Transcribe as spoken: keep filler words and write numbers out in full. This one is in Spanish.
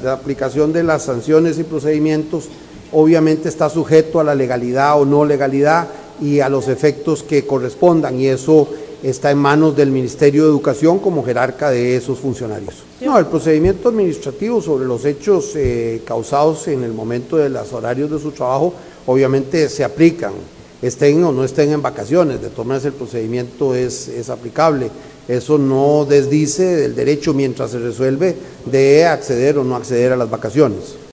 la aplicación de las sanciones y procedimientos obviamente está sujeto a la legalidad o no legalidad y a los efectos que correspondan, y eso está en manos del Ministerio de Educación como jerarca de esos funcionarios. No, el procedimiento administrativo sobre los hechos eh, causados en el momento de los horarios de su trabajo obviamente se aplican, estén o no estén en vacaciones, de todas maneras el procedimiento es, es aplicable. Eso no desdice del derecho mientras se resuelve de acceder o no acceder a las vacaciones.